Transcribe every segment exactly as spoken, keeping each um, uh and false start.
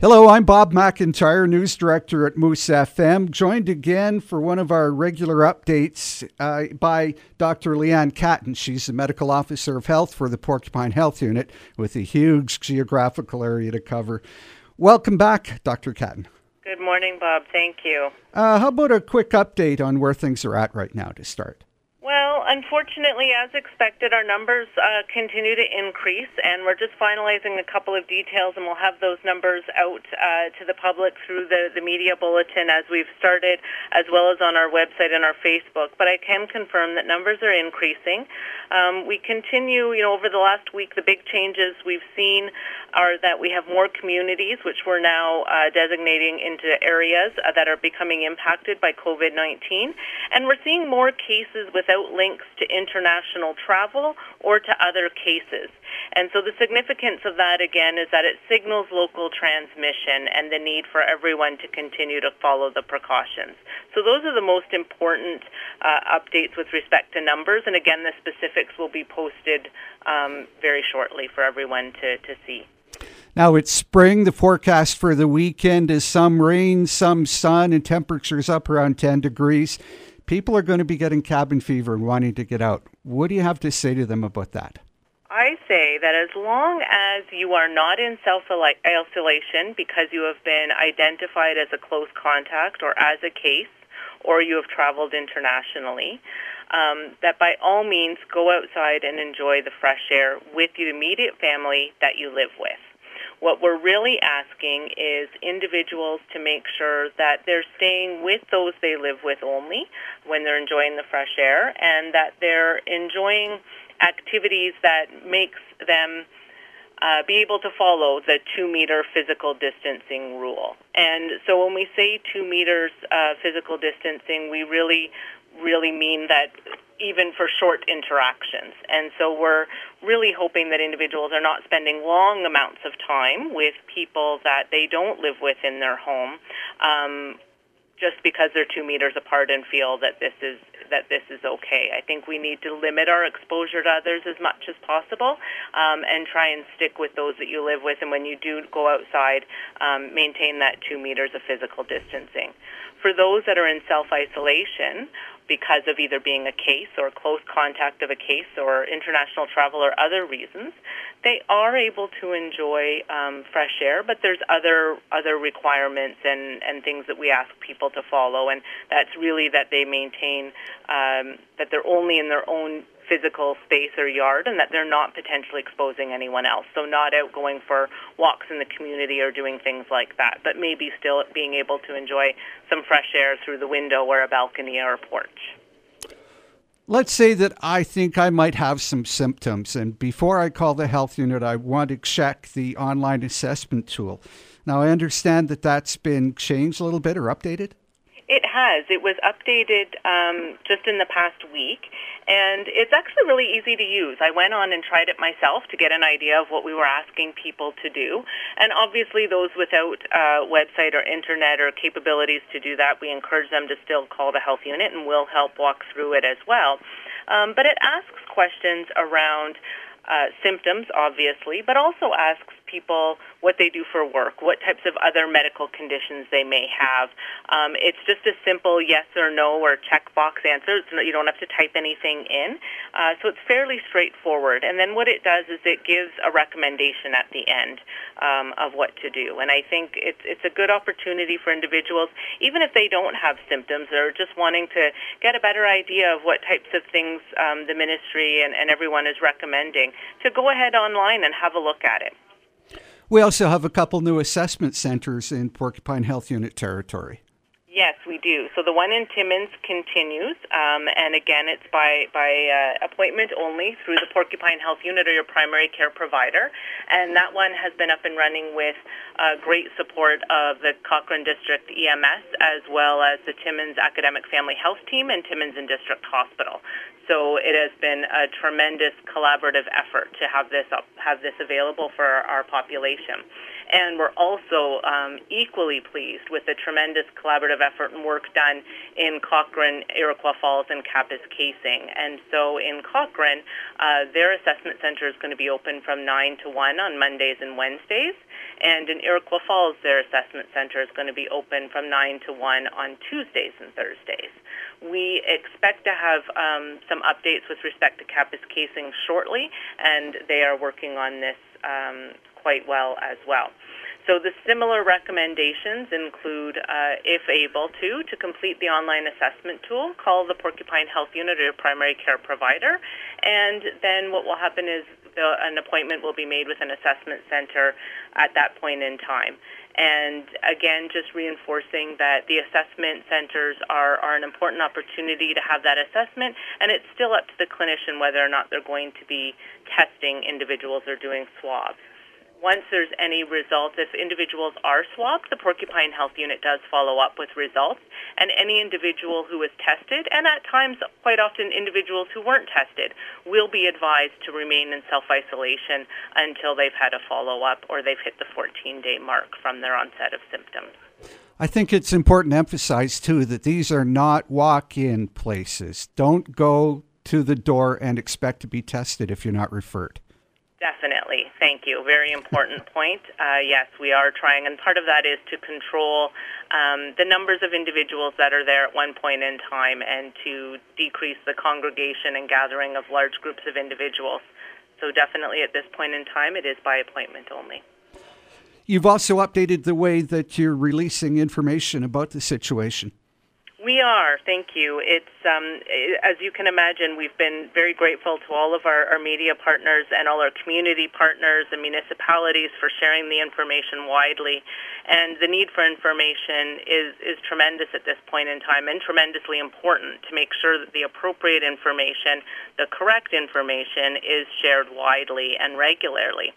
Hello, I'm Bob McIntyre, News Director at Moose F M, joined again for one of our regular updates uh, by Doctor Leanne Catton. She's the Medical Officer of Health for the Porcupine Health Unit with a huge geographical area to cover. Welcome back, Doctor Catton. Good morning, Bob. Thank you. Uh, how about a quick update on where things are at right now to start? Well, unfortunately, as expected, our numbers uh, continue to increase, and we're just finalizing a couple of details, and we'll have those numbers out uh, to the public through the, the media bulletin as we've started, as well as on our website and our Facebook. But I can confirm that numbers are increasing. Um, we continue, you know, over the last week, the big changes we've seen are that we have more communities, which we're now uh, designating into areas uh, that are becoming impacted by COVID nineteen, and we're seeing more cases with without links to international travel or to other cases. And so the significance of that, again, is that it signals local transmission and the need for everyone to continue to follow the precautions. So those are the most important uh, updates with respect to numbers. And again, the specifics will be posted um, very shortly for everyone to, to see. Now it's spring. The forecast for the weekend is some rain, some sun, and temperatures up around ten degrees. People are going to be getting cabin fever and wanting to get out. What do you have to say to them about that? I say that as long as you are not in self-isolation because you have been identified as a close contact or as a case, or you have traveled internationally, um, that by all means go outside and enjoy the fresh air with the immediate family that you live with. What we're really asking is individuals to make sure that they're staying with those they live with only when they're enjoying the fresh air, and that they're enjoying activities that makes them uh, be able to follow the two-meter physical distancing rule. And so when we say two meters uh, physical distancing, we really, really mean that even for short interactions. And so we're really hoping that individuals are not spending long amounts of time with people that they don't live with in their home um, just because they're two meters apart and feel that this is that this is okay. I think we need to limit our exposure to others as much as possible um, and try and stick with those that you live with. And when you do go outside, um, maintain that two meters of physical distancing. For those that are in self-isolation, because of either being a case or close contact of a case or international travel or other reasons, they are able to enjoy um, fresh air, but there's other other requirements and, and things that we ask people to follow, and that's really that they maintain um, that they're only in their own physical space or yard and that they're not potentially exposing anyone else. So not out going for walks in the community or doing things like that, but maybe still being able to enjoy some fresh air through the window or a balcony or a porch. Let's say that I think I might have some symptoms, and before I call the health unit, I want to check the online assessment tool. Now, I understand that that's been changed a little bit or updated? It has. It was updated um, just in the past week, and it's actually really easy to use. I went on and tried it myself to get an idea of what we were asking people to do, and obviously those without uh, website or internet or capabilities to do that, we encourage them to still call the health unit, and we'll help walk through it as well. Um, but it asks questions around uh, symptoms, obviously, but also asks people what they do for work, what types of other medical conditions they may have. Um, it's just a simple yes or no or checkbox answer. It's not, you don't have to type anything in. Uh, so it's fairly straightforward. And then what it does is it gives a recommendation at the end um, of what to do. And I think it's, it's a good opportunity for individuals, even if they don't have symptoms, they're just wanting to get a better idea of what types of things um, the ministry and, and everyone is recommending, to go ahead online and have a look at it. We also have a couple new assessment centers in Porcupine Health Unit territory. Yes, we do. So the one in Timmins continues, um, and again, it's by by uh, appointment only through the Porcupine Health Unit or your primary care provider, and that one has been up and running with uh, great support of the Cochrane District E M S, as well as the Timmins Academic Family Health Team and Timmins and District Hospital. So it has been a tremendous collaborative effort to have this up, have this available for our population. And we're also um, equally pleased with the tremendous collaborative effort and work done in Cochrane, Iroquois Falls, and Kapuskasing. And so in Cochrane, uh, their assessment center is going to be open from nine to one on Mondays and Wednesdays. And in Iroquois Falls, their assessment center is going to be open from nine to one on Tuesdays and Thursdays. We expect to have um, some updates with respect to Kapuskasing shortly, and they are working on this um, quite well as well. So the similar recommendations include, uh, if able to, to complete the online assessment tool, call the Porcupine Health Unit or your primary care provider, and then what will happen is the, an appointment will be made with an assessment center at that point in time. And again, just reinforcing that the assessment centers are, are an important opportunity to have that assessment, and it's still up to the clinician whether or not they're going to be testing individuals or doing swabs. Once there's any results, if individuals are swabbed, the Porcupine Health Unit does follow up with results, and any individual who is tested, and at times quite often individuals who weren't tested, will be advised to remain in self-isolation until they've had a follow-up or they've hit the fourteen-day mark from their onset of symptoms. I think it's important to emphasize, too, that these are not walk-in places. Don't go to the door and expect to be tested if you're not referred. Definitely. Thank you. Very important point. Uh, yes, we are trying, and part of that is to control um, the numbers of individuals that are there at one point in time and to decrease the congregation and gathering of large groups of individuals. So definitely at this point in time, it is by appointment only. You've also updated the way that you're releasing information about the situation. We are, thank you. It's, um, as you can imagine, we've been very grateful to all of our, our media partners and all our community partners and municipalities for sharing the information widely. And the need for information is, is tremendous at this point in time and tremendously important to make sure that the appropriate information, the correct information, is shared widely and regularly.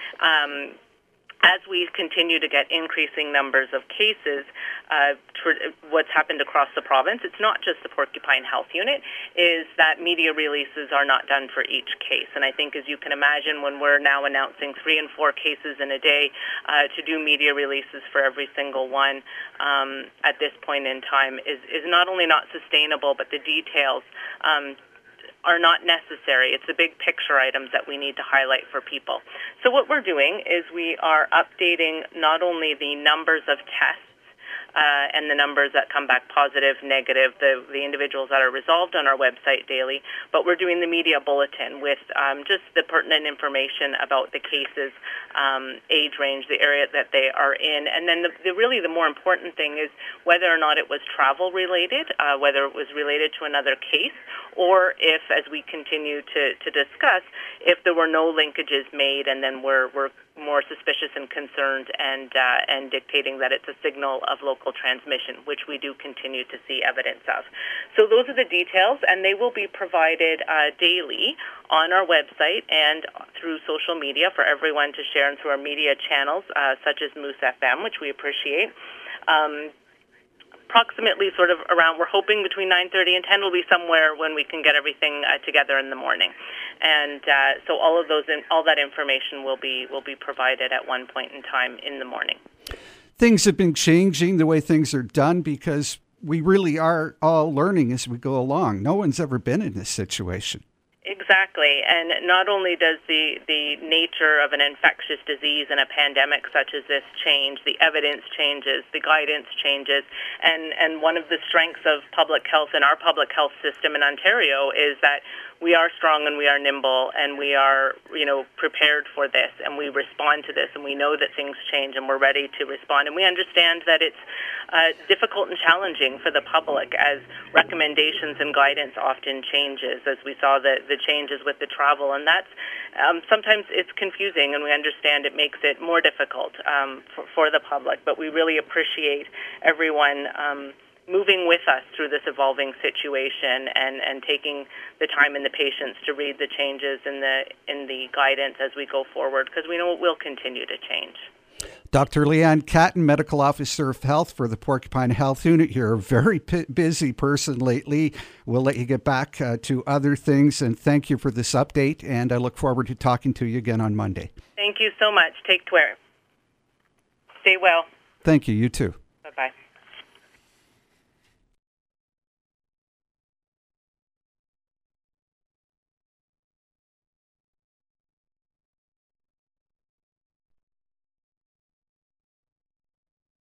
Um, As we continue to get increasing numbers of cases, uh, tr- what's happened across the province, it's not just the Porcupine Health Unit, is that media releases are not done for each case. And I think, as you can imagine, when we're now announcing three and four cases in a day, uh, to do media releases for every single one um, at this point in time is, is not only not sustainable, but the details um, are not necessary. It's the big picture items that we need to highlight for people. So what we're doing is we are updating not only the numbers of tests uh, and the numbers that come back positive, negative, the, the individuals that are resolved on our website daily, but we're doing the media bulletin with um, just the pertinent information about the cases, um, age range, the area that they are in, and then the, the really the more important thing is whether or not it was travel related, uh, whether it was related to another case, or if, as we continue to, to discuss, if there were no linkages made and then we're, we're more suspicious and concerned and uh, and dictating that it's a signal of local transmission, which we do continue to see evidence of. So those are the details, and they will be provided uh, daily on our website and through social media for everyone to share, and through our media channels, uh, such as Moose F M, which we appreciate. Um, approximately sort of around, we're hoping between nine thirty and ten will be somewhere when we can get everything uh, together in the morning. And uh, so all of those, in, all that information will be will be provided at one point in time in the morning. Things have been changing the way things are done because we really are all learning as we go along. No one's ever been in this situation. Exactly, and not only does the, the nature of an infectious disease and a pandemic such as this change, the evidence changes, the guidance changes, and, and one of the strengths of public health and our public health system in Ontario is that we are strong and we are nimble and we are, you know, prepared for this and we respond to this and we know that things change and we're ready to respond. And we understand that it's uh, difficult and challenging for the public as recommendations and guidance often changes, as we saw the, the changes with the travel. And that's um, sometimes it's confusing, and we understand it makes it more difficult um, for, for the public. But we really appreciate everyone um, moving with us through this evolving situation and, and taking the time and the patience to read the changes in the in the guidance as we go forward, because we know it will continue to change. Doctor Leanne Catton, Medical Officer of Health for the Porcupine Health Unit. You're a very p- busy person lately. We'll let you get back uh, to other things, and thank you for this update, and I look forward to talking to you again on Monday. Thank you so much. Take care. Stay well. Thank you. You too. Bye-bye.